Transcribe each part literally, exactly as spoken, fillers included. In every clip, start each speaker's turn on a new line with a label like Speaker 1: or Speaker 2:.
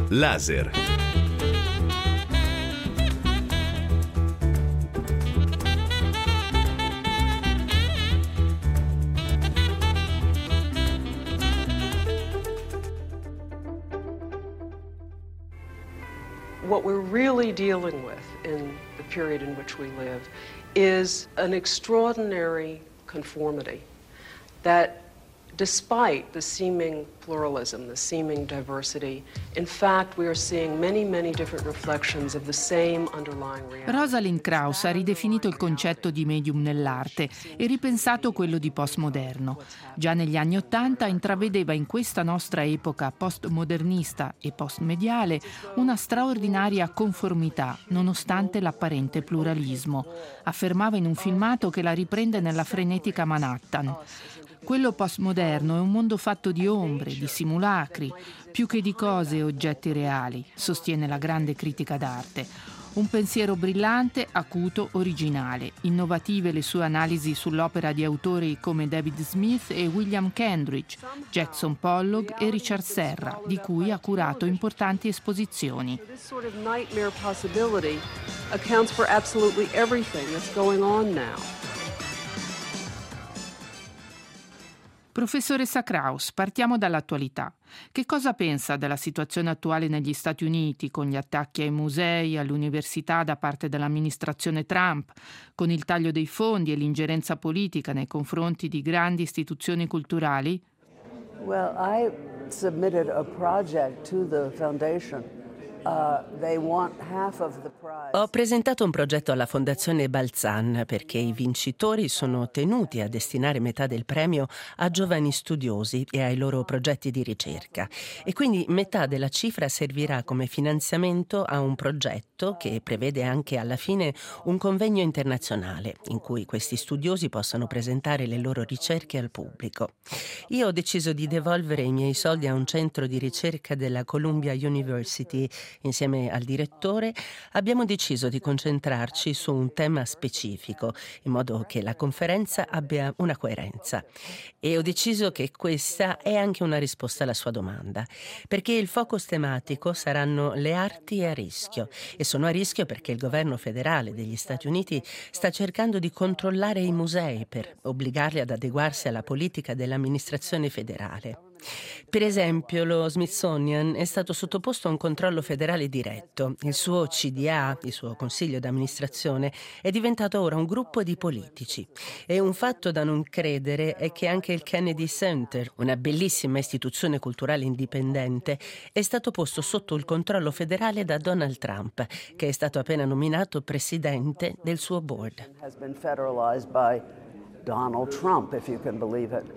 Speaker 1: Laser.
Speaker 2: What we're really dealing with in the period in which we live is an extraordinary conformity that, despite the seeming pluralism, the seeming diversity, in fact we are seeing many, many different reflections of the same underlying reality.
Speaker 3: Rosalind Krauss ha ridefinito il concetto di medium nell'arte e ripensato quello di postmoderno. Già negli anni Ottanta intravedeva in questa nostra epoca postmodernista e postmediale una straordinaria conformità, nonostante l'apparente pluralismo. Affermava in un filmato che la riprende nella frenetica Manhattan. Quello postmoderno è un mondo fatto di ombre, di simulacri, più che di cose e oggetti reali, sostiene la grande critica d'arte. Un pensiero brillante, acuto, originale. Innovative le sue analisi sull'opera di autori come David Smith e William Kendrick, Jackson Pollock e Richard Serra, di cui ha curato importanti esposizioni.
Speaker 2: This sort of nightmare possibility accounts for absolutely everything that's going on now.
Speaker 3: Professoressa Krauss, partiamo dall'attualità. Che cosa pensa della situazione attuale negli Stati Uniti, con gli attacchi ai musei, alle università da parte dell'amministrazione Trump, con il taglio dei fondi e l'ingerenza politica nei confronti di grandi istituzioni culturali?
Speaker 4: Well, I submitted a project to the foundation. Uh, they want half of the prize.
Speaker 5: Ho presentato un progetto alla Fondazione Balzan perché i vincitori sono tenuti a destinare metà del premio a giovani studiosi e ai loro progetti di ricerca, e quindi metà della cifra servirà come finanziamento a un progetto che prevede anche alla fine un convegno internazionale in cui questi studiosi possano presentare le loro ricerche al pubblico. Io ho deciso di devolvere i miei soldi a un centro di ricerca della Columbia University. Insieme al direttore abbiamo deciso di concentrarci su un tema specifico, in modo che la conferenza abbia una coerenza. E ho deciso che questa è anche una risposta alla sua domanda, perché il focus tematico saranno le arti a rischio, e sono a rischio perché il governo federale degli Stati Uniti sta cercando di controllare i musei per obbligarli ad adeguarsi alla politica dell'amministrazione federale. Per esempio, lo Smithsonian è stato sottoposto a un controllo federale diretto. Il suo C D A, il suo consiglio d'amministrazione, è diventato ora un gruppo di politici. E un fatto da non credere è che anche il Kennedy Center, una bellissima istituzione culturale indipendente, è stato posto sotto il controllo federale da Donald Trump, che è stato appena nominato presidente del suo board.
Speaker 4: Has been federalized by Donald Trump, if you can believe it.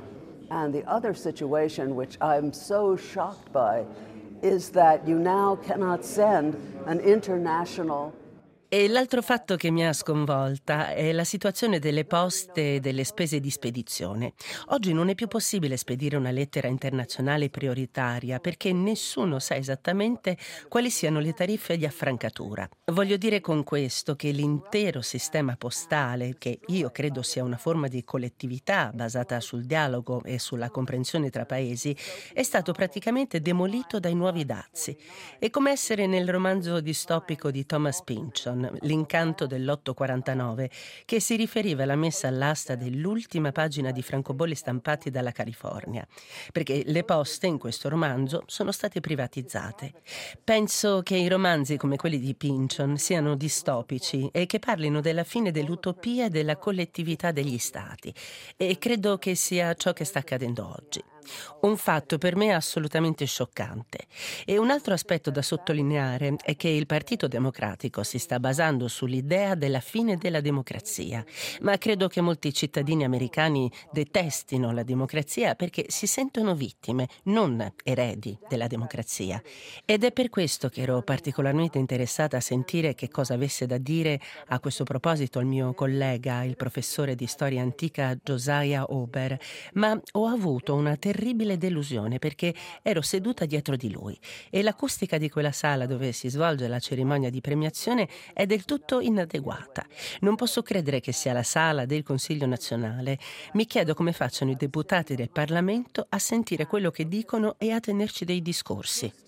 Speaker 4: And the other situation, which I'm so shocked by, is that you now cannot send an international.
Speaker 5: E l'altro fatto che mi ha sconvolta è la situazione delle poste e delle spese di spedizione. Oggi non è più possibile spedire una lettera internazionale prioritaria perché nessuno sa esattamente quali siano le tariffe di affrancatura. Voglio dire con questo che l'intero sistema postale, che io credo sia una forma di collettività basata sul dialogo e sulla comprensione tra paesi, è stato praticamente demolito dai nuovi dazi. È come essere nel romanzo distopico di Thomas Pynchon, L'incanto dell'otto quarantanove, che si riferiva alla messa all'asta dell'ultima pagina di francobolli stampati dalla California, perché le poste in questo romanzo sono state privatizzate. Penso che i romanzi come quelli di Pynchon siano distopici e che parlino della fine dell'utopia e della collettività degli stati, e credo che sia ciò che sta accadendo oggi. Un fatto per me assolutamente scioccante. E un altro aspetto da sottolineare è che il Partito Democratico si sta basando sull'idea della fine della democrazia, ma credo che molti cittadini americani detestino la democrazia perché si sentono vittime, non eredi della democrazia. Ed è per questo che ero particolarmente interessata a sentire che cosa avesse da dire a questo proposito il mio collega, il professore di storia antica Josiah Ober, ma ho avuto una terribile delusione perché ero seduta dietro di lui e l'acustica di quella sala dove si svolge la cerimonia di premiazione è del tutto inadeguata. Non posso credere che sia la sala del Consiglio nazionale. Mi chiedo come facciano i deputati del Parlamento a sentire quello che dicono e a tenerci dei discorsi.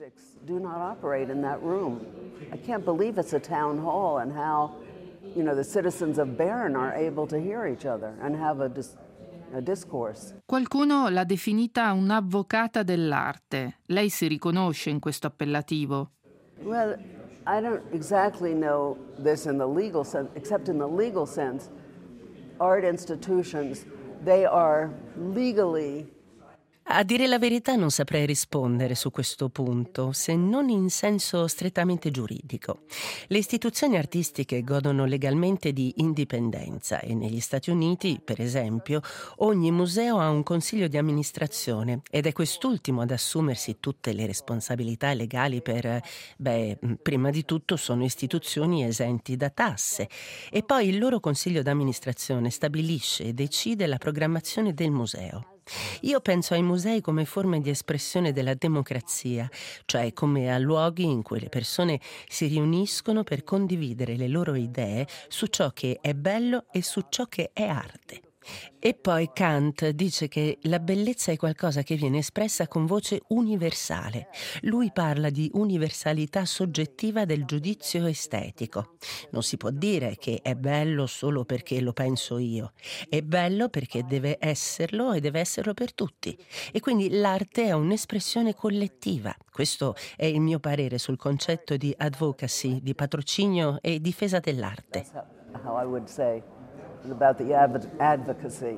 Speaker 4: do not operate in that room. I can't believe it's a town hall and how, you know, the citizens of Bern are able to hear each other and have a, dis- a discourse.
Speaker 3: Qualcuno l'ha definita un'avvocata dell'arte. Lei si riconosce in questo appellativo?
Speaker 4: Well, I don't exactly know this in the legal sense, except in the legal sense, art institutions, they are legally.
Speaker 5: A dire la verità non saprei rispondere su questo punto, se non in senso strettamente giuridico. Le istituzioni artistiche godono legalmente di indipendenza e negli Stati Uniti, per esempio, ogni museo ha un consiglio di amministrazione ed è quest'ultimo ad assumersi tutte le responsabilità legali per, beh, prima di tutto sono istituzioni esenti da tasse e poi il loro consiglio d'amministrazione stabilisce e decide la programmazione del museo. Io penso ai musei come forme di espressione della democrazia, cioè come a luoghi in cui le persone si riuniscono per condividere le loro idee su ciò che è bello e su ciò che è arte. E poi Kant dice che la bellezza è qualcosa che viene espressa con voce universale. Lui parla di universalità soggettiva del giudizio estetico. Non si può dire che è bello solo perché lo penso io. È bello perché deve esserlo e deve esserlo per tutti. E quindi l'arte è un'espressione collettiva. Questo è il mio parere sul concetto di advocacy, di patrocinio e difesa dell'arte.
Speaker 4: That's how, how I would say about the adv- advocacy.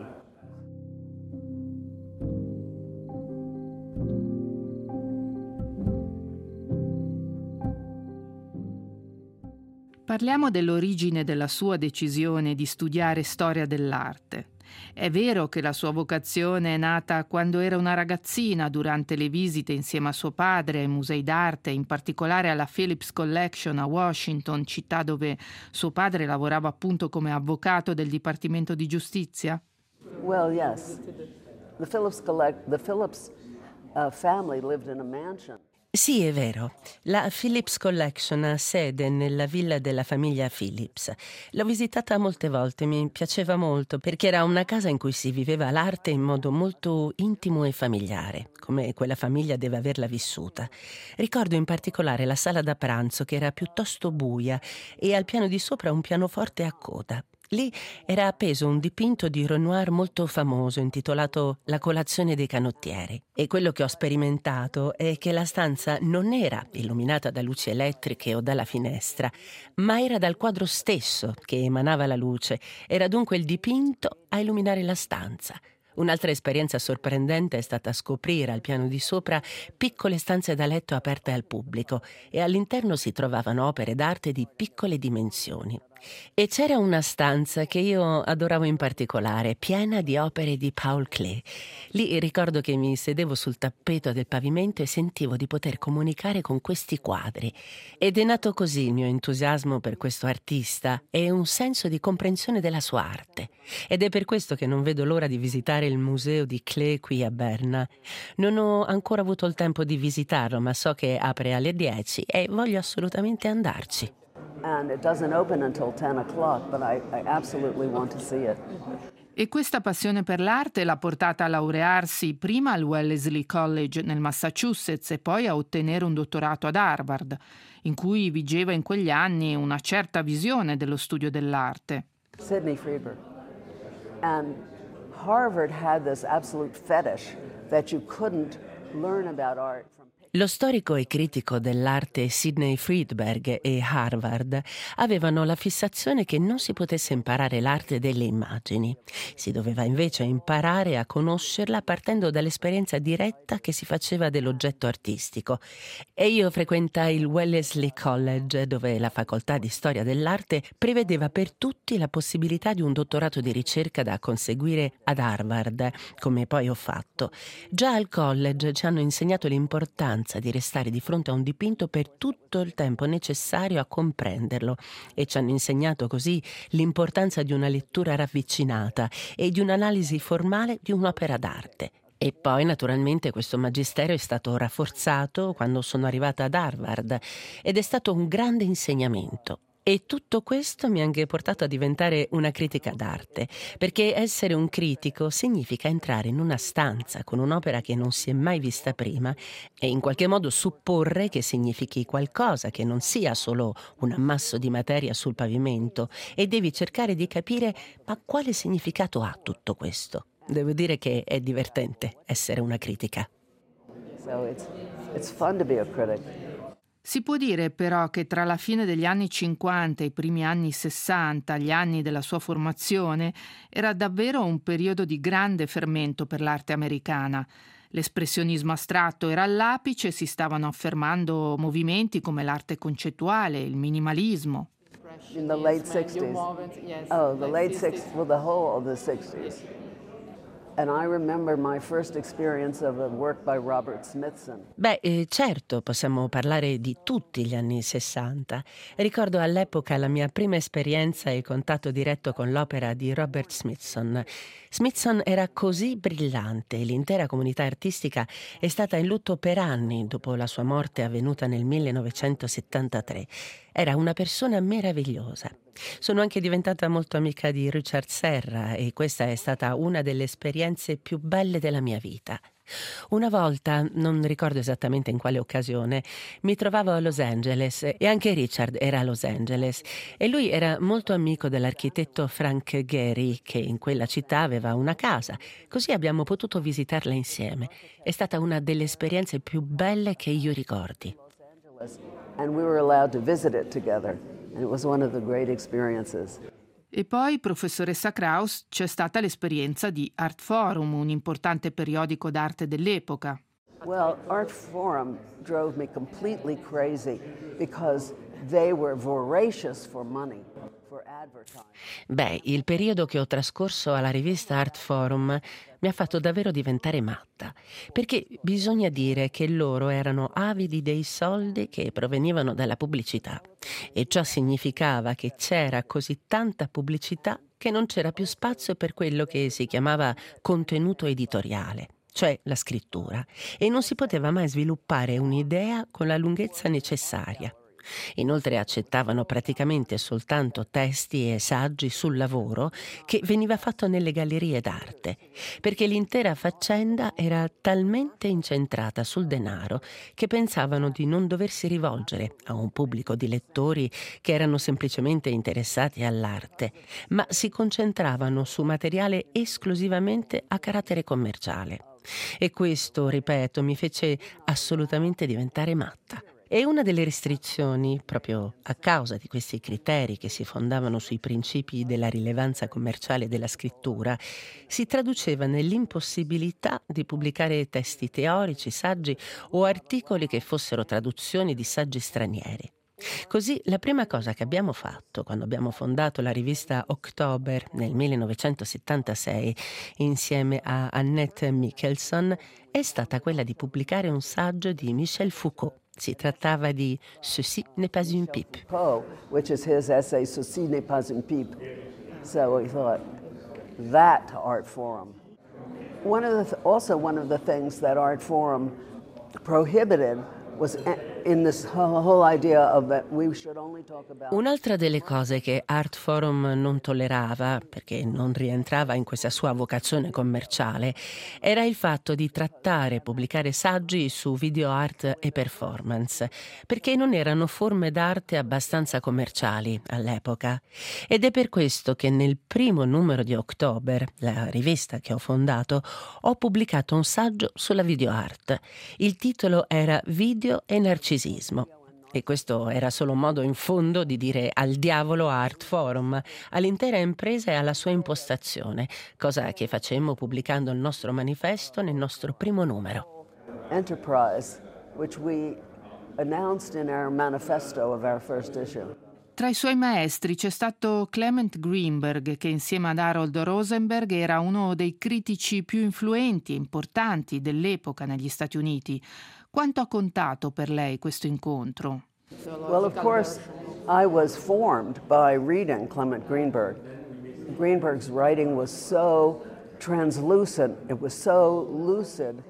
Speaker 3: Parliamo dell'origine della sua decisione di studiare storia dell'arte. È vero che la sua vocazione è nata quando era una ragazzina, durante le visite insieme a suo padre ai musei d'arte, in particolare alla Phillips Collection a Washington, città dove suo padre lavorava appunto come avvocato del Dipartimento di Giustizia?
Speaker 4: Well, yes. The Phillips collect the Phillips uh, family lived in a mansion.
Speaker 5: Sì, è vero. La Phillips Collection ha sede nella villa della famiglia Phillips. L'ho visitata molte volte, mi piaceva molto perché era una casa in cui si viveva l'arte in modo molto intimo e familiare, come quella famiglia deve averla vissuta. Ricordo in particolare la sala da pranzo che era piuttosto buia e al piano di sopra un pianoforte a coda. Lì era appeso un dipinto di Renoir molto famoso intitolato La colazione dei canottieri. E quello che ho sperimentato è che la stanza non era illuminata da luci elettriche o dalla finestra, ma era dal quadro stesso che emanava la luce. Era dunque il dipinto a illuminare la stanza. Un'altra esperienza sorprendente è stata scoprire al piano di sopra piccole stanze da letto aperte al pubblico e all'interno si trovavano opere d'arte di piccole dimensioni. E c'era una stanza che io adoravo in particolare, piena di opere di Paul Klee. Lì ricordo che mi sedevo sul tappeto del pavimento e sentivo di poter comunicare con questi quadri. Ed è nato così il mio entusiasmo per questo artista e un senso di comprensione della sua arte. Ed è per questo che non vedo l'ora di visitare il museo di Klee qui a Berna. Non ho ancora avuto il tempo di visitarlo, ma so che apre alle dieci e voglio assolutamente andarci.
Speaker 4: And it doesn't open until ten o'clock, but I, I absolutely want to see it.
Speaker 3: E questa passione per l'arte l'ha portata a laurearsi prima al Wellesley College nel Massachusetts e poi a ottenere un dottorato ad Harvard, in cui vigeva in quegli anni una certa visione dello studio dell'arte.
Speaker 4: Sidney Freeberg. And Harvard had this absolute fetish that you couldn't learn about art from.
Speaker 5: Lo storico e critico dell'arte Sidney Freedberg e Harvard avevano la fissazione che non si potesse imparare l'arte delle immagini. Si doveva invece imparare a conoscerla partendo dall'esperienza diretta che si faceva dell'oggetto artistico. E io frequentai il Wellesley College, dove la facoltà di storia dell'arte prevedeva per tutti la possibilità di un dottorato di ricerca da conseguire ad Harvard, come poi ho fatto. Già al college ci hanno insegnato l'importanza di restare di fronte a un dipinto per tutto il tempo necessario a comprenderlo e ci hanno insegnato così l'importanza di una lettura ravvicinata e di un'analisi formale di un'opera d'arte. E poi naturalmente questo magistero è stato rafforzato quando sono arrivata ad Harvard ed è stato un grande insegnamento. E tutto questo mi ha anche portato a diventare una critica d'arte, perché essere un critico significa entrare in una stanza con un'opera che non si è mai vista prima e in qualche modo supporre che significhi qualcosa, che non sia solo un ammasso di materia sul pavimento, e devi cercare di capire ma quale significato ha tutto questo. Devo dire che è divertente essere una critica.
Speaker 4: So it's, it's fun to be a critic.
Speaker 3: Si può dire però che tra la fine degli anni cinquanta e i primi anni sessanta, gli anni della sua formazione, era davvero un periodo di grande fermento per l'arte americana. L'espressionismo astratto era all'apice e si stavano affermando movimenti come l'arte concettuale, il minimalismo.
Speaker 4: In the late sixties. Oh, the late sixties, well, the whole of the sixties. And I remember my first experience of a work by Robert Smithson.
Speaker 5: Beh, eh, certo, possiamo parlare di tutti gli anni sessanta. Ricordo all'epoca la mia prima esperienza e contatto diretto con l'opera di Robert Smithson. Smithson era così brillante e l'intera comunità artistica è stata in lutto per anni dopo la sua morte avvenuta nel millenovecentosettantatré. Era una persona meravigliosa. Sono anche diventata molto amica di Richard Serra e questa è stata una delle esperienze più belle della mia vita. Una volta, non ricordo esattamente in quale occasione, mi trovavo a Los Angeles e anche Richard era a Los Angeles e lui era molto amico dell'architetto Frank Gehry che in quella città aveva una casa, così abbiamo potuto visitarla insieme. È stata una delle esperienze più belle che io ricordi.
Speaker 4: And we were allowed to visit it together. And it was one of the great experiences.
Speaker 3: E poi, professoressa Kraus, c'è stata l'esperienza di Art Forum, un importante periodico d'arte dell'epoca.
Speaker 4: Well, Art Forum drove me completely crazy because they were voracious for money, for advertising.
Speaker 5: Beh, il periodo che ho trascorso alla rivista Art Forum mi ha fatto davvero diventare matta, perché bisogna dire che loro erano avidi dei soldi che provenivano dalla pubblicità e ciò significava che c'era così tanta pubblicità che non c'era più spazio per quello che si chiamava contenuto editoriale, cioè la scrittura, e non si poteva mai sviluppare un'idea con la lunghezza necessaria. Inoltre accettavano praticamente soltanto testi e saggi sul lavoro che veniva fatto nelle gallerie d'arte, perché l'intera faccenda era talmente incentrata sul denaro che pensavano di non doversi rivolgere a un pubblico di lettori che erano semplicemente interessati all'arte, ma si concentravano su materiale esclusivamente a carattere commerciale. E questo, ripeto, mi fece assolutamente diventare matta. E una delle restrizioni, proprio a causa di questi criteri che si fondavano sui principi della rilevanza commerciale della scrittura, si traduceva nell'impossibilità di pubblicare testi teorici, saggi o articoli che fossero traduzioni di saggi stranieri. Così la prima cosa che abbiamo fatto quando abbiamo fondato la rivista October nel millenovecentosettantasei insieme a Annette Michelson è stata quella di pubblicare un saggio di Michel Foucault. Si trattava di Ceci n'est pas une pipe.
Speaker 4: Poe, which is his essay, Ceci n'est pas une pipe. So we thought, that Art Forum. One of the th- also one of the things that Art Forum prohibited was in this whole, whole idea of that we should only talk about.
Speaker 5: Un'altra delle cose che Art Forum non tollerava, perché non rientrava in questa sua vocazione commerciale, era il fatto di trattare e pubblicare saggi su video art e performance, perché non erano forme d'arte abbastanza commerciali all'epoca. Ed è per questo che nel primo numero di October, la rivista che ho fondato, ho pubblicato un saggio sulla video art. Il titolo era Video e narcisismo. E questo era solo un modo in fondo di dire al diavolo a Art Forum, all'intera impresa e alla sua impostazione, cosa che facemmo pubblicando il nostro manifesto nel nostro primo numero.
Speaker 4: Enterprise, which we announced in our manifesto of our first issue.
Speaker 3: Tra i suoi maestri c'è stato Clement Greenberg, che insieme ad Harold Rosenberg era uno dei critici più influenti e importanti dell'epoca negli Stati Uniti. Quanto ha contato per lei questo incontro?
Speaker 4: Well, of course, I was formed by reading Clement Greenberg. Greenberg's writing was so translucent, it was so lucid.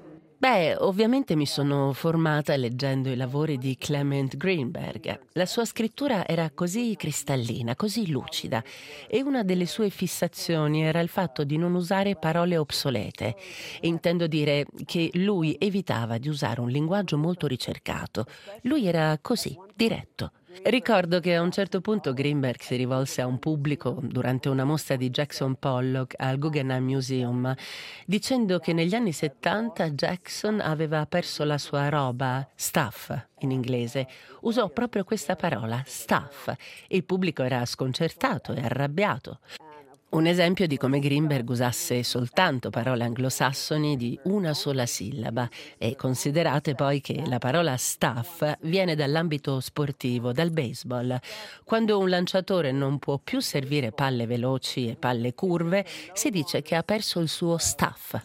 Speaker 5: Beh, ovviamente mi sono formata leggendo i lavori di Clement Greenberg. La sua scrittura era così cristallina, così lucida, e una delle sue fissazioni era il fatto di non usare parole obsolete. Intendo dire che lui evitava di usare un linguaggio molto ricercato. Lui era così, diretto. Ricordo che a un certo punto Greenberg si rivolse a un pubblico durante una mostra di Jackson Pollock al Guggenheim Museum, dicendo che negli anni settanta Jackson aveva perso la sua roba, stuff in inglese. Usò proprio questa parola, stuff, e il pubblico era sconcertato e arrabbiato. Un esempio di come Greenberg usasse soltanto parole anglosassoni di una sola sillaba, e considerate poi che la parola stuff viene dall'ambito sportivo, dal baseball. Quando un lanciatore non può più servire palle veloci e palle curve, si dice che ha perso il suo stuff.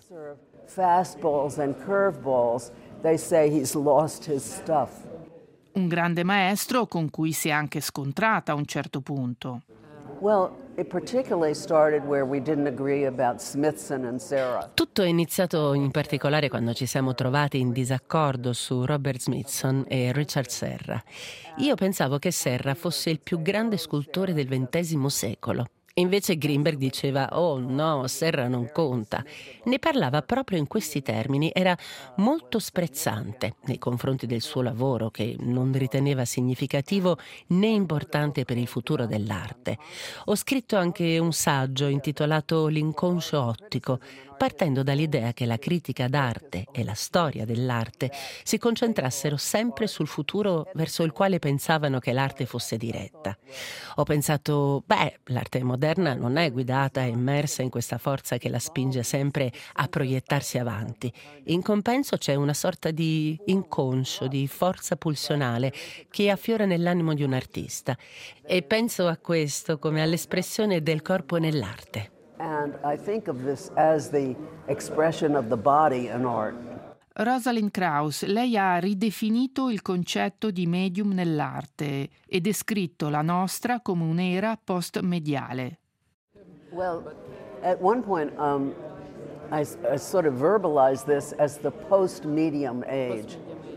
Speaker 4: Fastballs and curveballs, they say he's lost his stuff.
Speaker 3: Un grande maestro con cui si è anche scontrata a un certo punto.
Speaker 4: Well, it particularly started where we didn't agree about Smithson and Serra.
Speaker 5: Tutto è iniziato in particolare quando ci siamo trovati in disaccordo su Robert Smithson e Richard Serra. Io pensavo che Serra fosse il più grande scultore del ventesimo secolo. Invece Greenberg diceva: oh no, Serra non conta. Ne parlava proprio in questi termini, era molto sprezzante nei confronti del suo lavoro, che non riteneva significativo né importante per il futuro dell'arte. Ho scritto anche un saggio intitolato L'inconscio ottico, partendo dall'idea che la critica d'arte e la storia dell'arte si concentrassero sempre sul futuro verso il quale pensavano che l'arte fosse diretta. Ho pensato, beh, l'arte moderna non è guidata e immersa in questa forza che la spinge sempre a proiettarsi avanti. In compenso c'è una sorta di inconscio, di forza pulsionale che affiora nell'animo di un artista. E penso a questo come all'espressione del corpo nell'arte.
Speaker 4: And I think of this as the expression of the body in art.
Speaker 3: Rosalind Krauss, lei ha ridefinito il concetto di medium nell'arte e descritto la nostra come un'era post-mediale.
Speaker 4: Well, at one point um, I, I sort of verbalized this as the post-medium age.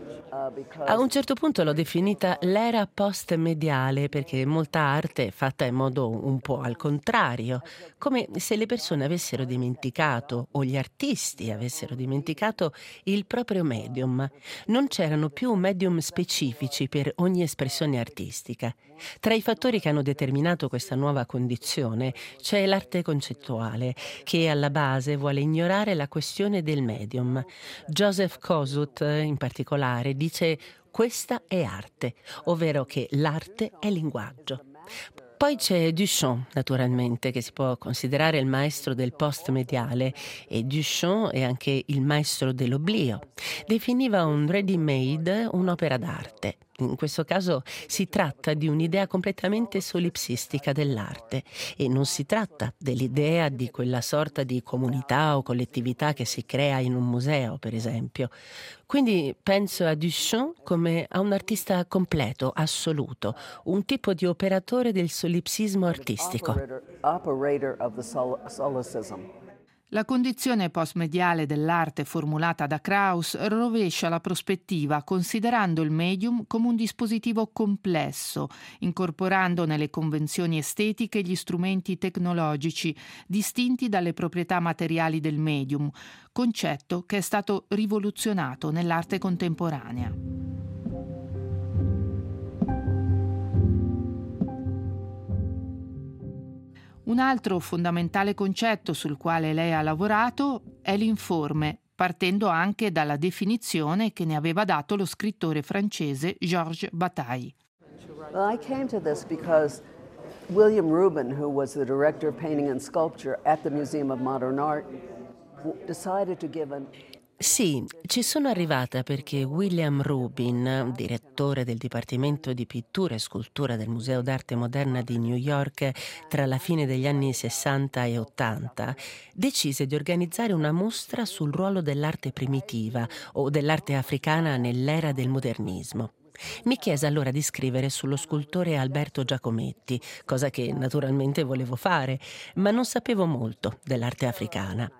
Speaker 5: A un certo punto l'ho definita l'era post-mediale perché molta arte è fatta in modo un po' al contrario, come se le persone avessero dimenticato o gli artisti avessero dimenticato il proprio medium. Non c'erano più medium specifici per ogni espressione artistica. Tra i fattori che hanno determinato questa nuova condizione c'è l'arte concettuale, che alla base vuole ignorare la questione del medium. Joseph Kosuth, in particolare, dice: questa è arte, ovvero che l'arte è linguaggio. Poi c'è Duchamp, naturalmente, che si può considerare il maestro del post-mediale, e Duchamp è anche il maestro dell'oblio. Definiva un ready-made un'opera d'arte. In questo caso si tratta di un'idea completamente solipsistica dell'arte e non si tratta dell'idea di quella sorta di comunità o collettività che si crea in un museo, per esempio. Quindi penso a Duchamp come a un artista completo, assoluto, un tipo di operatore del solipsismo artistico.
Speaker 4: Operator, operator of the sol- solicism.
Speaker 3: La condizione postmediale dell'arte formulata da Krauss rovescia la prospettiva considerando il medium come un dispositivo complesso, incorporando nelle convenzioni estetiche gli strumenti tecnologici distinti dalle proprietà materiali del medium, concetto che è stato rivoluzionato nell'arte contemporanea. Un altro fondamentale concetto sul quale lei ha lavorato è l'informe, partendo anche dalla definizione che ne aveva dato lo scrittore francese Georges Bataille.
Speaker 4: Well, I came to this because William Rubin, who was the director of painting and sculpture at the Museum of Modern Art, decided to give an
Speaker 5: Sì, ci sono arrivata perché William Rubin, direttore del Dipartimento di Pittura e Scultura del Museo d'Arte Moderna di New York tra la fine degli anni sessanta e ottanta, decise di organizzare una mostra sul ruolo dell'arte primitiva o dell'arte africana nell'era del modernismo. Mi chiese allora di scrivere sullo scultore Alberto Giacometti, cosa che naturalmente volevo fare, ma non sapevo molto dell'arte africana.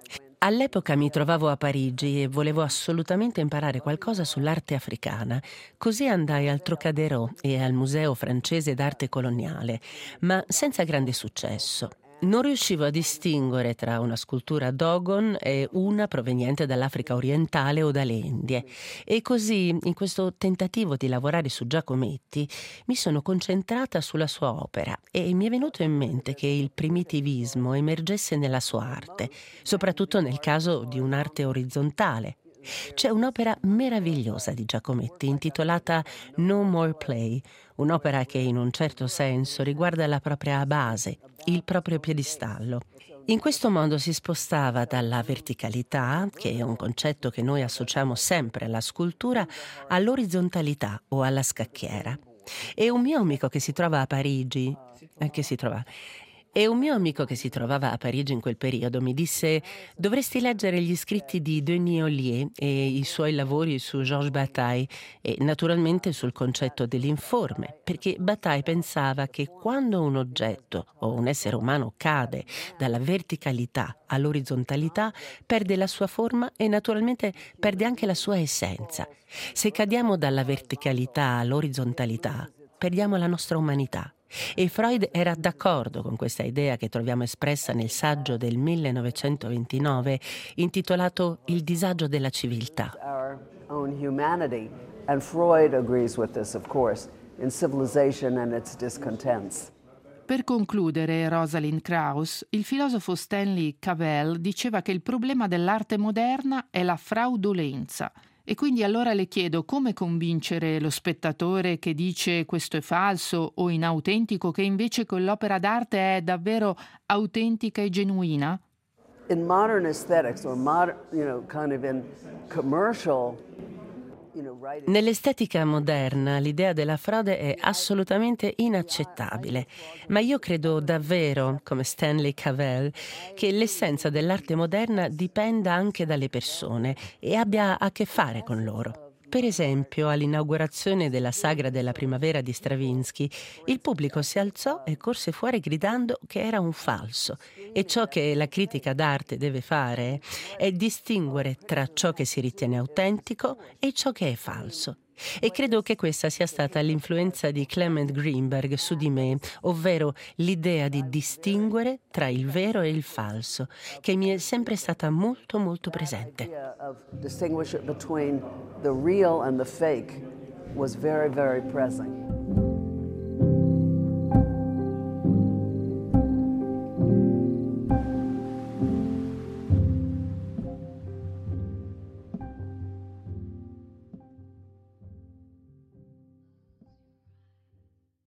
Speaker 5: All'epoca mi trovavo a Parigi e volevo assolutamente imparare qualcosa sull'arte africana. Così andai al Trocadero e al Museo francese d'arte coloniale, ma senza grande successo. Non riuscivo a distinguere tra una scultura Dogon e una proveniente dall'Africa orientale o dalle Indie. E così, in questo tentativo di lavorare su Giacometti, mi sono concentrata sulla sua opera e mi è venuto in mente che il primitivismo emergesse nella sua arte, soprattutto nel caso di un'arte orizzontale. C'è un'opera meravigliosa di Giacometti intitolata No More Play, un'opera che in un certo senso riguarda la propria base, il proprio piedistallo. In questo modo si spostava dalla verticalità, che è un concetto che noi associamo sempre alla scultura, all'orizzontalità o alla scacchiera. E un mio amico che si trova a Parigi, eh, che si trova... E un mio amico che si trovava a Parigi in quel periodo mi disse: dovresti leggere gli scritti di Denis Ollier e i suoi lavori su Georges Bataille e naturalmente sul concetto dell'informe, perché Bataille pensava che quando un oggetto o un essere umano cade dalla verticalità all'orizzontalità perde la sua forma e naturalmente perde anche la sua essenza. Se cadiamo dalla verticalità all'orizzontalità perdiamo la nostra umanità. E Freud era d'accordo con questa idea che troviamo espressa nel saggio del millenovecentoventinove intitolato Il disagio della civiltà.
Speaker 4: Our own humanity. And Freud agrees with this, of course, in Civilization and its Discontents.
Speaker 3: Per concludere, Rosalind Krauss, il filosofo Stanley Cavell diceva che il problema dell'arte moderna è la fraudolenza. E quindi allora le chiedo come convincere lo spettatore che dice questo è falso o inautentico che invece quell'opera d'arte è davvero autentica e genuina?
Speaker 4: In modern aesthetics or modern, you know, kind of in commercial, you know, writing.
Speaker 5: Nell'estetica moderna l'idea della frode è assolutamente inaccettabile, ma io credo davvero, come Stanley Cavell, che l'essenza dell'arte moderna dipenda anche dalle persone e abbia a che fare con loro. Per esempio, all'inaugurazione della Sagra della Primavera di Stravinsky, il pubblico si alzò e corse fuori gridando che era un falso. E ciò che la critica d'arte deve fare è distinguere tra ciò che si ritiene autentico e ciò che è falso. E credo che questa sia stata l'influenza di Clement Greenberg su di me, ovvero l'idea di distinguere tra il vero e il falso, che mi è sempre stata molto molto presente.
Speaker 4: idea of distinguish it between the real and the fake was very, very present.